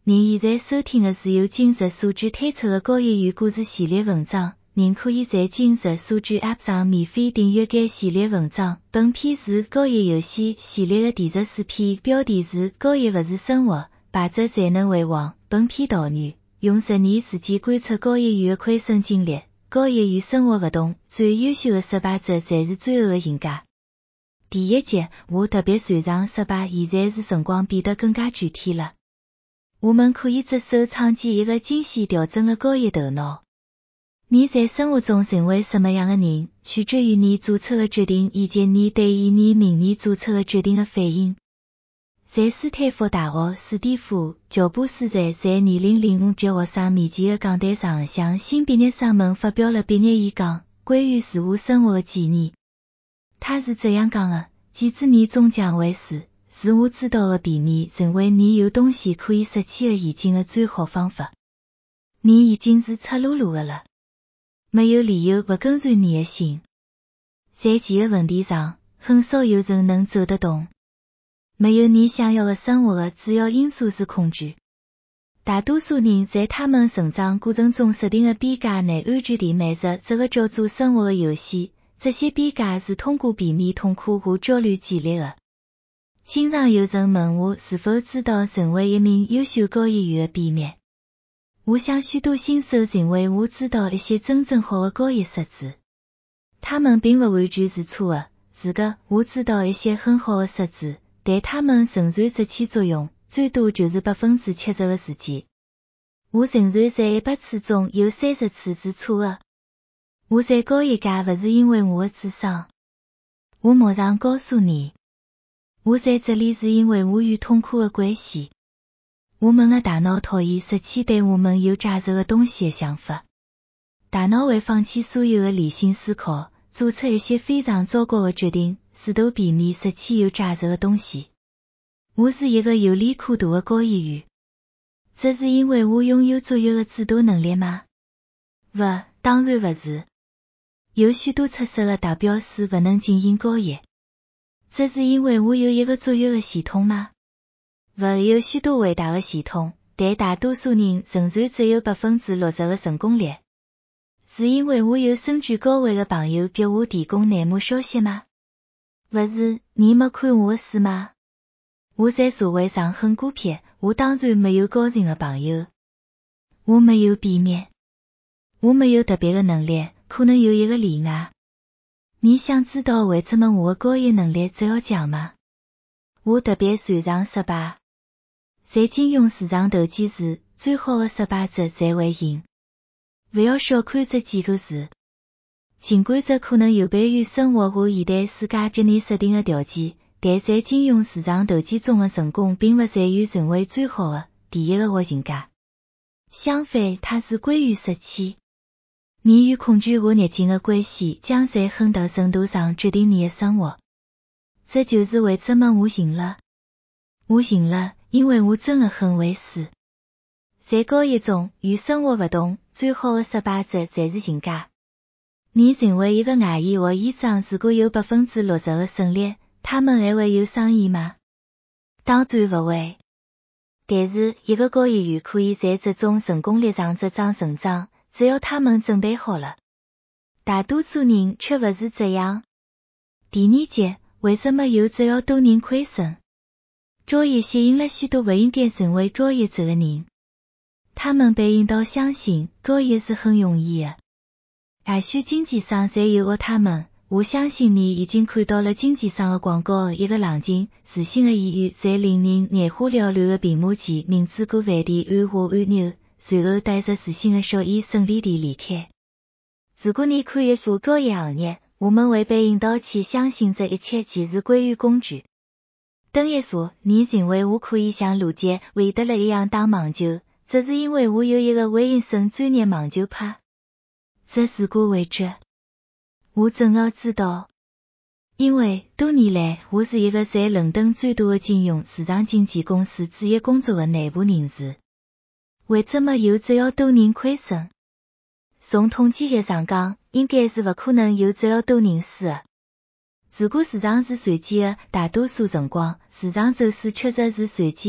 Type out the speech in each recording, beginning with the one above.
您现在收听的是由今日素质推出的高业余故事系列文章，您可以在今日素质 App 上免费订阅该系列文章。本片是高业游戏系列的第14篇，标题是高业勿是生活，败者才能为王。本片导语，用10年时间观察高业余的亏损经历，高业余生活勿同，最优秀的失败者才是最后的赢家。第一集，我特别擅长失败，现在是辰光变得更加具体了。我们可以着手创建一个精细调整的高业头脑。你在生活中成为什么样的人，取决于你做出的决定以及你对于你明年做出的决定的反应。在斯坦福大学史蒂夫·乔布斯在2005届学生面前的讲台上向新毕业生们发表了毕业演讲，关于自我生活的纪念。他是这样讲的：几十年终将会逝，自我知道的避免成为你有东西可以拾起的已经的最好方法。你已经是赤裸裸的了，没有理由不跟随你的心。在钱的问题上，很少有人能走得动。没有你想要的生活的主要因素是恐惧。大多数人在他们成长过程中设定的边界内安全地满足这个叫做生活的游戏，这些边界是通过避免痛苦和焦虑建立的。经常有人问我是否知道成为一名优秀高业余的秘密。我想许多新手认为我知道一些真正好的高业设置。他们并不完全是错的，是个，我知道一些很好的设置，但他们仍然只起作用，最多就是 70% 的时间。我承认在100次中有30次是错的。我在高业界不是因为我的智商。我马上告诉你。我在这里是因为我与痛苦的关系。我们的大脑讨厌失去对我们有价值的东西的想法。大脑会放弃所有的理性思考，做出一些非常糟糕的决定，试图避免失去有价值的东西。我是一个有利可图的高业余。这是因为我拥有卓越的主导能力吗？不，当然不是。有许多出色的大表师不能进行高业。这是因为我有一个卓越的系统吗？不，有许多伟大的系统，但大多数人仍然只有 60% 的成功率。是因为我有身居高位的朋友给我提供内幕消息吗？不是，你没看我的书吗？我在社会上很孤僻，我当然没有高人的朋友。我没有秘密。我没有特别的能力，可能有一个例外。你想知道为什么我的高业能力这样强吗？我特别擅长失败。在金融市场投机时，最好的失败者才会赢。不要小看这几个字。尽管这可能有悖于生活和现代世界给你设定的条件，但在金融市场投机中的成功并不在于成为最好的、第一个获赢家。相反，它是关于失去。你与恐惧和逆境的关系将在很大程度上决定你的生活。这就是为什么我赢了。我赢了，因为我真的很会输。在高业中，与生活不同，最好的失败者才是赢家。你成为一个外医或医生，如果有 60% 的胜率，他们还会有生意吗？当然不会。但是，一个高业余可以在这种成功率上茁壮成长，只要他们准备好了。大多数人却不是这样。第二节，为什么有这样多人亏损？高业吸引了许多不应该成为高业者的人。他们被引导相信高业是很容易的。也许经济上才诱惑他们。我相信你已经看到了经济上的广告的一个冷静、自信的演员在令人眼花缭乱的屏幕前明知故犯地按下按钮，随后带着自信的笑意顺利地离开。如果你看一下高业行业，我们会被引导去相信这一切其实关于工具。等一下，你认为我可以像罗杰·韦德勒一样打网球，这是因为我有一个威尔森专业网球拍。这是个伪证。我正要知道。因为多年来，我是一个在伦敦最大的金融市场经纪公司之一工作的内部人士。为什么有这样多人亏损？从统计学上讲，应该是不可能有这样多人输的。如果市场是随机的，大多数辰光，市场走势确实是随机的。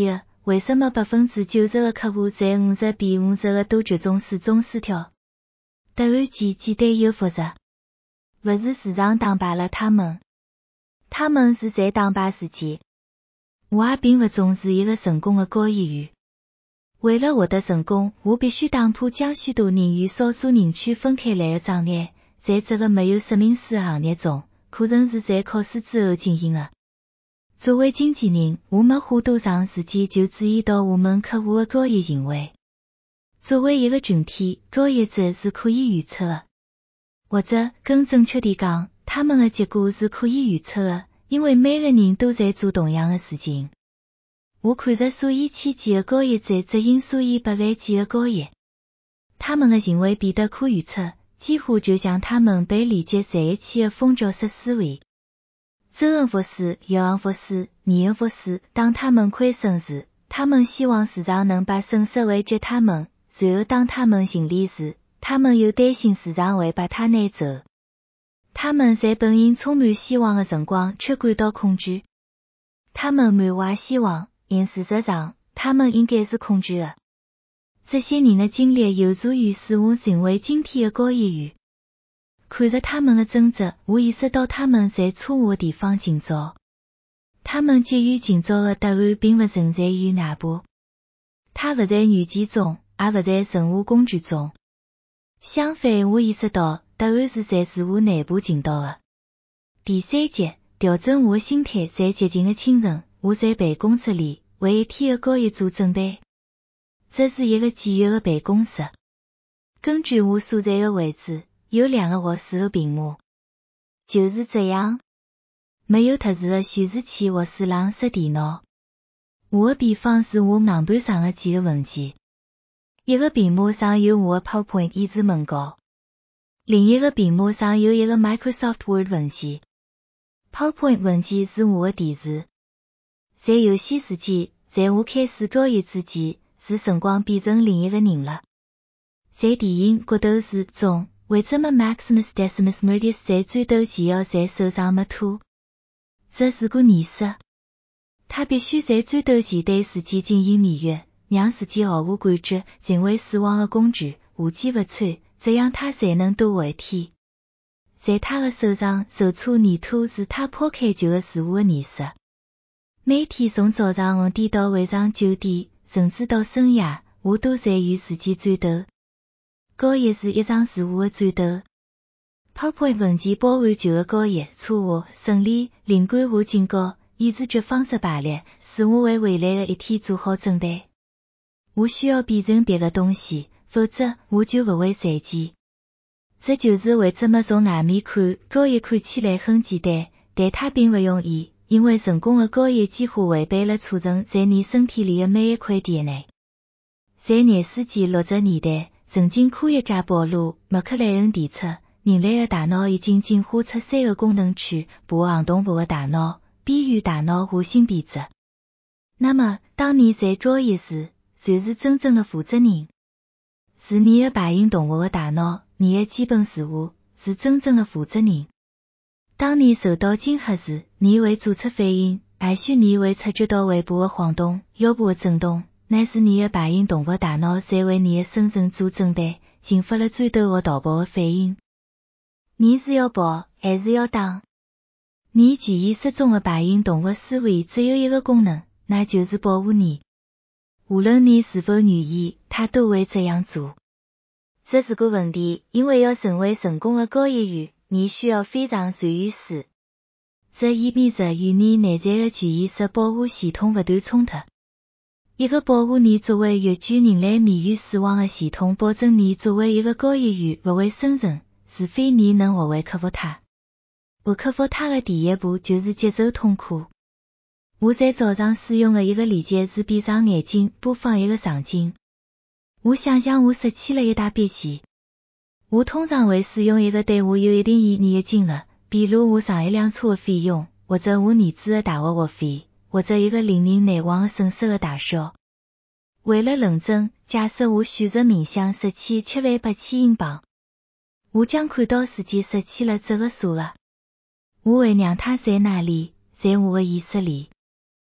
为什么90%的客户在50比50的都集中4种词条？答案简单又复杂。不是市场打败了他们是在打败自己。我也并不重视一个成功的交易员。为了获得成功，我必须打破将许多人与少数人区分开来的障碍。在这个没有说明书的行业中，课程是在考试之后进行的。作为经纪人，我没花多长时间就注意到我们客户的交易行为。作为一个群体，交易者是可以预测的，或者更正确地讲，他们的结果是可以预测的，因为每个人都在做同样的事情。我看着数以千计的交易者执行数以百万计的交易，他们的行为变得可预测，几乎就像他们被连接在一起的封闭式思维。周而复始，月而复始，年而复始，当他们亏损时，他们希望市场能把损失还给他们，随后当他们盈利时，他们又担心市场会把它拿走。他们在本应充满希望的辰光却感到恐惧。他们满怀希望，因事实上，他们应该是恐惧的。这些人的经历有助于使我成为今天的交易员。看着他们的争执，我意识到他们在错误的地方寻找。他们急于寻找的答案并不存在于内部，它不在软件中，也不在任何工具中。相反，我意识到答案是在自我内部寻到的。第3集，调整我的心态。在接近的清晨，我在办公室里为一天的交易做准备。这是一个简约的办公室。根据我所在的位置，有2个卧室和屏幕。就是这样，没有特殊的显示器卧室上设电脑。我的便方是我硬盘上的几个文件。一个屏幕上有我的 PowerPoint 演示文稿，另一个屏幕上有一个 Microsoft Word 文件。PowerPoint 文件是我的电视。在游戏时间，在我开始交易之前，是辰光变成另一个人了。在电影《角斗士》中，为什么 Maximus Decimus Meridius 在战斗前要在手上没吐？这是个仪式。他必须在战斗前对自己进行蜜月，让自己毫无感觉，成为死亡的工具，无坚不摧，这样他才能多活一天。在他的手上手出泥土是他抛开旧的事物的仪式。每天从早上5点到晚上9点，甚至到深夜，我都在与自己战斗。交易是一场自我的战斗。PowerPoint 文件包含旧的交易、错误、胜利、灵感和警告，以直觉方式排列，使我为未来的一天做好准备。我需要变成别的东西，否则我就不会赚钱。这就是为什么从外面看，交易看起来很简单，但它并不容易，因为成功的交易几乎违背了储存在你身体里的每一块 DNA。在20世纪60年代，曾经科学家暴露，麦克莱恩提出，人类的大脑已经进化出3个功能区：部行动部的大脑、边缘大脑和新皮质。那么，当你在交易时，谁是真正的负责人？是你的白银动物的大脑，你的基本事物是真正的负责人。当你受到惊吓时，你会做出反应，也许你会察觉到胃部的晃动、腰部的震动，那是你的白银动物大脑在为你的生存做准备，激发了战斗和逃跑的反应。你是要跑还是要打？你潜意识中的白银动物思维只有一个功能，那就是保护你。无论你是否愿意，它都会这样做。这是个问题，因为要成为成功的交易员，你需要非常善于死。这意味着与你内在的潜意识保护系统不断冲突。一个保护你作为越剧人类免于死亡的系统，保证你作为一个交易员不会生存，除非你能学会克服它。学克服它的第一步就是接受痛苦。我在早上使用的一个理解是闭上眼睛，播放一个场景。我想象我拾起了一大笔钱。我通常会使用一个对我有一定意义的金额，比如我上一辆车的费用，或者我儿子的大学学费，或者一个令人难忘的损失的大小。为了论证，假设我选择冥想拾起78000英镑，我将看到自己拾起了这个数额。我会让它在那里，在我的意识里。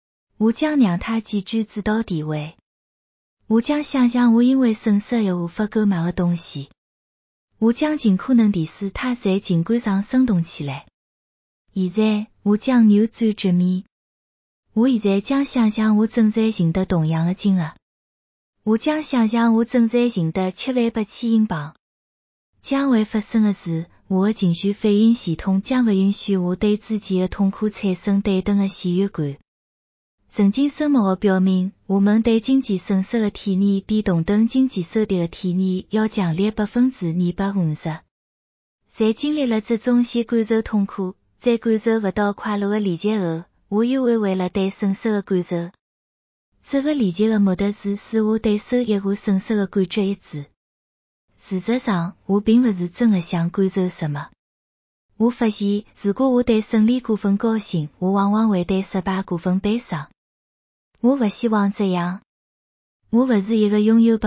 我将让他记住指导地位。我将想象我因为损失而无法购买的东西。我将尽可能地使他在景观上生动起来。现在，我将扭转局面。我现在将想象我正在赢得同样的金额。我将想象我正在赢得78000英镑。将会发生的是，我的情绪反应系统将不允许我对自己的痛苦产生对等的喜悦感。曾经生活的表明，我们对经济损失的体验比同等经济收益的体验要强烈250%。在经历了这种先感受痛苦，再感受不到快乐的理解后，我又会为了对损失的感受。这个理解的目的是使我对收益和损失的感觉一致。事实上，我并不是真的想感受什么。我发现，如果我对胜利过分高兴，我往往会对失败过分悲伤。我不希望这样。我不是一个拥有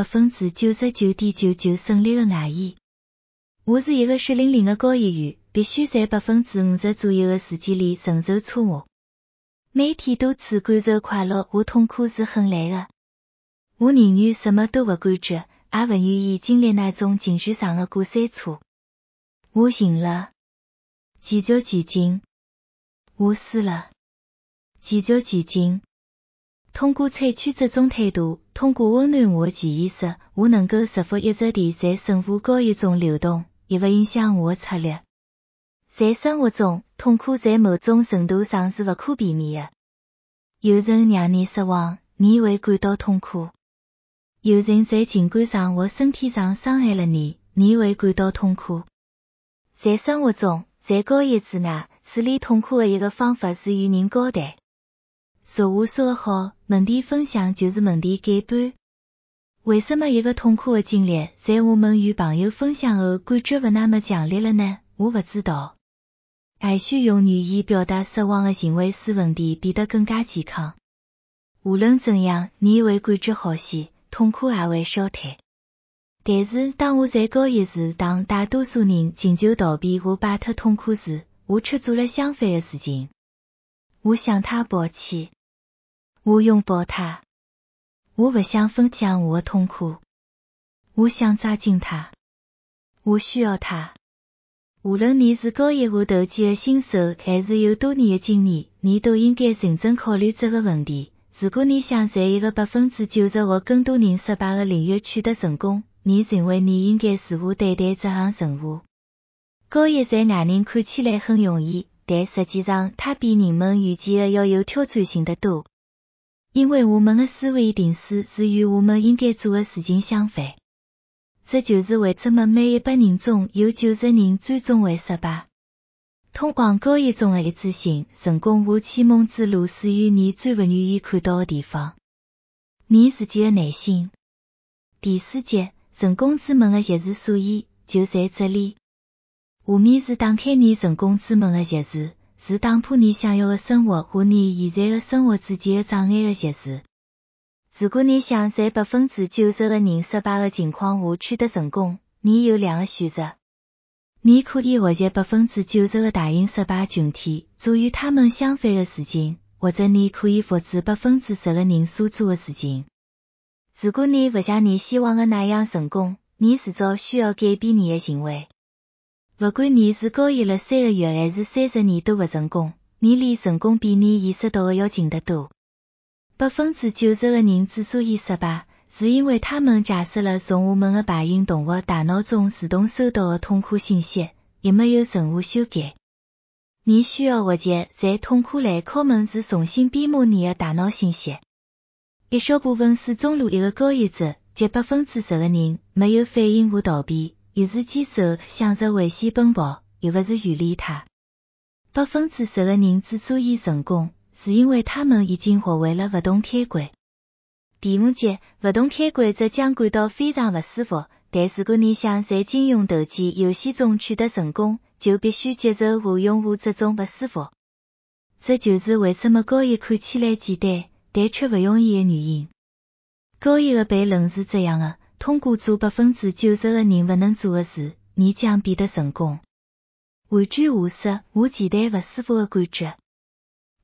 99.99%胜利的外衣。我是一个血淋淋的交易员，必须在50%左右的时间里承受错误。每天多次感受快乐和痛苦是很累的。我宁愿什么都不感觉，也不愿意经历那种情绪上的过山车。我赢了。继续举进。我输了。继续举进。通过采取这种态度，通过温暖我的潜意识，我能够实福一直地在胜负交易中流动，也不影响我的策略。在生活中，痛苦在某种程度上是不可避免的。有人让你失望，你会感到痛苦。有人在情感上或身体上伤害了你，你会感到痛苦。在生活中，在交易之外，处理痛苦的一个方法是与人交谈。俗话说得好，问题分享就是问题改观。为什么一个痛苦的经历在我们与朋友分享后感觉不那么强烈了呢？我不知道。也许用语言表达失望的行为使问题变得更加健康。无论怎样，你会感觉好些，痛苦也会消退。但是当我在交易时，当大多数人请求逃避或摆脱痛苦时，我却做了相反的事情。我向他抱歉。我拥抱他。我不想分享我的痛苦。我想抓紧他。我需要他。无论你是交易或投机的新手，还是有多年的经验，你都应该认真考虑这个问题。如果你想在一个90%或更多人失败的领域取得成功，你认为你应该如何对待这项任务？交易在外人看起来很容易，但实际上它比人们预计的要有挑战性得多。因为我们的思维定式是与我们应该做的事情相反。这就是为什么每100人中有90人最终会失败。通往交易中的一致性，成功和启蒙之路属于你最不愿意看到的地方。你自己的内心。第4节，成功之门的钥匙，所以就在这里。下面是打开你成功之门的钥匙，是打破你想要的生活和你现在的生活之间的障碍的钥匙。如果你想在90%的人失败的情况下取得成功，你有2个选择。你可以学习90%的大型失败群体，做与他们相反的事情，或者你可以复制10%的人所做的事情。如果你不像你希望的那样成功，你迟早需要改变你的行为。不管你是交易了3个月还是30年都不成功，你离成功比你意识到的要近得多。90%的人之所以失败，是因为他们假设了从我们的爬行动物大脑中自动收到的痛苦信息，也没有任何修改。你需要学习在痛苦来敲门时重新编码你的大脑信息。一小部分始终如一的交易者，即10%的人，没有反应和逃避，而是坚守向着危险奔跑，又不是远离它。10%的人之所以成功，是因为他们已经学会了不动开关。第5节，不动开关则将感到非常不舒服，但如果你想在金融投机游戏中取得成功，就必须接受和拥护这种不舒服。这就是为什么交易看起来简单，但却不容易的原因。交易的悖论是这样的，通过做90%的人不能做的事，你将变得成功。换句话说，我期待不舒服的感觉。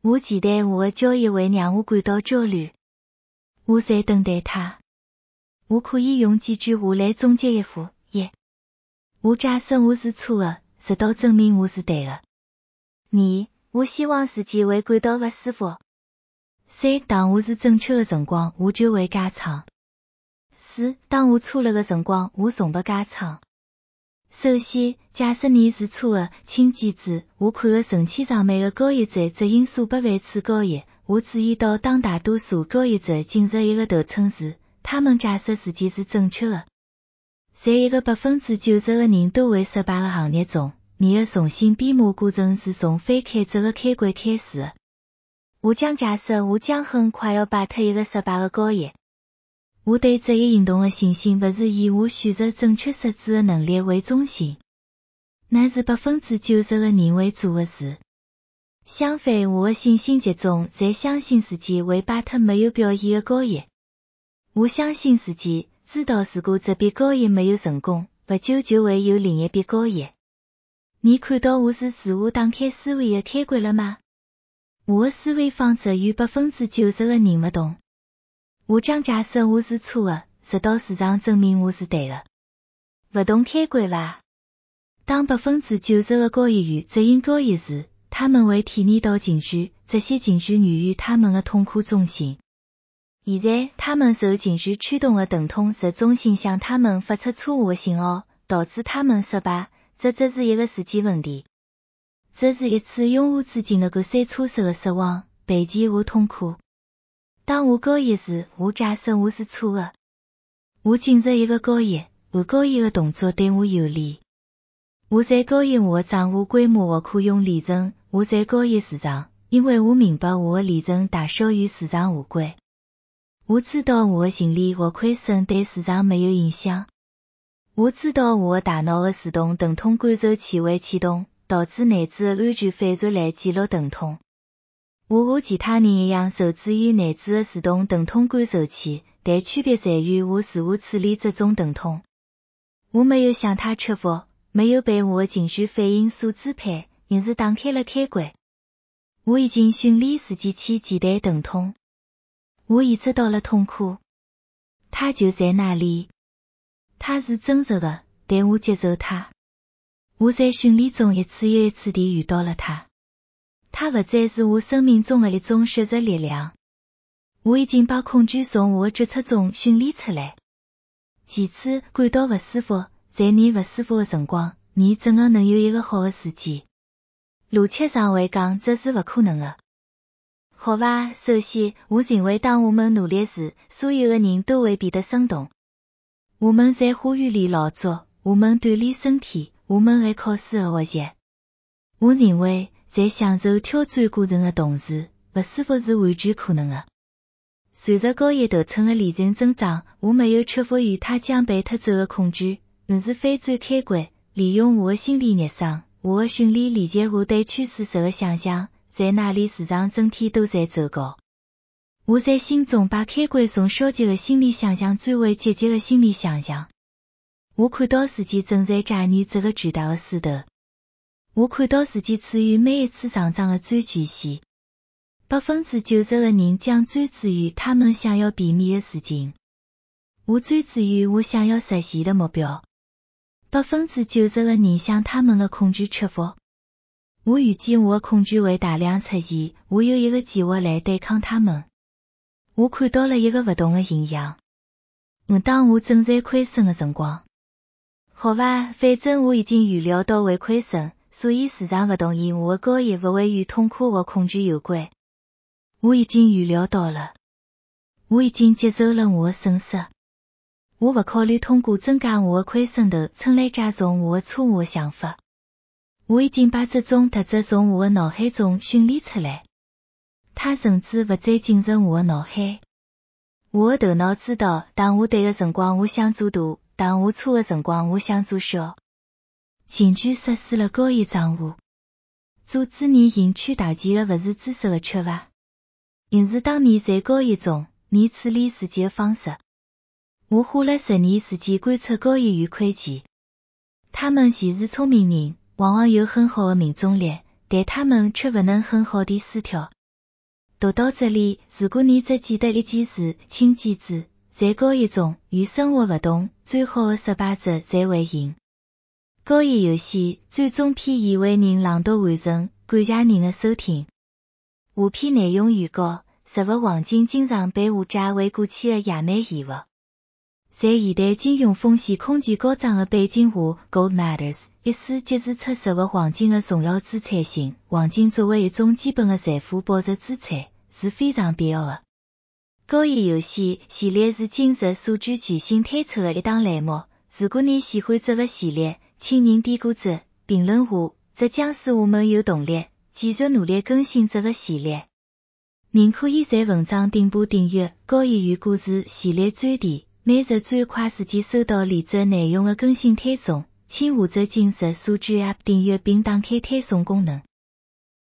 我期待我的交易会让我感到焦虑。我在等待它。我可以用几句话来总结一下。1. 我假设我是错的，直到证明我是对的。2. 我希望自己会感到不舒服。3. 当我是正确的辰光，我就会加仓。4. 当我错了的辰光，我从不加仓。首先，假设你是错的，请记住，我看的成千上万的交易者执行数百万次交易，我注意到当大多数交易者进入一个头层时，他们假设自己是正确的。在一个90%的人都会失败的行业中，你的重新编码过程是从非开闸的开关开始的。我将假设我将很快要摆脱一个失败的交易。我对这一行动的信心不是以我选择正确设置的能力为中心，那是90%的人会做的事。相反，我的信心集中在相信自己会摆脱没有表现的交易。我相信自己知道如果这笔交易没有成功，不久就会有另一笔交易。你看到我是如何打开思维的开关了吗？我的思维方式与90%的人不同。我将假设我是错的，直到市场证明我是对的。不同开关吧。当90%的交易员执行交易时，他们会体验到情绪，这些情绪源于他们的痛苦中心。现在，他们受情绪驱动的疼痛使中心向他们发出错误的信号，导致他们失败。这只是一个时间问题。这是一次永无止境的过山车式的失望、悲剧和痛苦。当我交易时，我假设我是错的。我进入一个交易，按交易的动作对我有利。我在交易我的账户规模或可用利润，我在交易市场，因为我明白我的利润大小与市场无关。我知道我的盈利或亏损对市场没有影响。我知道我的大脑的自动疼痛感受器会启动，导致内置的安全反传来记录疼痛。我和其他人一样受制于内置的自动疼痛感受器，但区别在于我如何处理这种疼痛。我没有向它屈服，没有被我的情绪反应所支配，因是打开了开关。我已经训练自己去期待疼痛。我意识到了痛苦。它就在那里。它是真实的，但我接受它。我在训练中一次又一次地遇到了它。它不再是我生命中的一种选择力量。我已经把恐惧从我的决策中训练出来。其次，感到不舒服，在你不舒服的辰光，你怎么能有一个好的时机？逻辑上会讲这是不可能的。好吧，首先，我认为当我们努力时，所有的人都会变得生动。我们在花园里劳作，我们锻炼身体，我们还考试和学习。我认为，在享受挑战过程的同时，不舒服是完全可能的。随着交易头层的利润增长，我没有屈服于它将被拖走的恐惧，而是反转开关，利用我的心理热伤，我的训练连接和对趋势时的想象，在那里市场整体都在走高。我在心中把开关从消极的心理想象转为积极的心理想象。我看到自己正在驾驭这个巨大的势头。我看到自己处于每一次上涨的最前线。90%的人将专注于他们想要避免的事情。我专注于我想要实现的目标。90%的人向他们的恐惧屈服。我预计我的恐惧会大量出现，我有一个计划来对抗他们。我看到了一个不同的形象。当我正在亏损的辰光。好吧，反正我已经预料到会亏损，所以市场不同意我的交易不会与痛苦和恐惧有关。我已经预料到了。我已经接受了我的损失。我不考虑通过增加我的亏损头层来加重我的错误的想法。我已经把这种特质从我的脑海中训练出来。它甚至不再进入我的脑海。我的头脑知道，当我对的辰光我想做大，当我错的辰光我想做小。情绪实施了交易账户。阻止你赢取大钱的不是知识的缺乏，而是当你在交易中，你处理自己的方式。我花了10年时间观察交易员亏钱。他们既是聪明人，往往有很好的命中率，但他们却不能很好地输掉。 读到这里，如果你只记得一件事，请记住，在高一中与生活活动最好的18则才会赢。高一游戏最终篇已为您朗读完成，感谢您的收听。下篇内容预告：实物黄金经常被误解为过去的野蛮遗物。在现代金融风险空前高涨的背景下 ，Gold Matters 一书揭示出实物黄金的重要资产性。黄金作为一种基本的财富保值资产，是非常必要的。高一游戏系列是今日数据巨星推出的一档栏目。如果你喜欢这个系列，请您点个赞，评论下，这将使我们有动力继续努力更新这个系列。您可以在文章顶部订阅高一与故事系列专题，每日最快时间收到连接内容的更新推送，请下载今日数据 App 订阅并打开推送功能。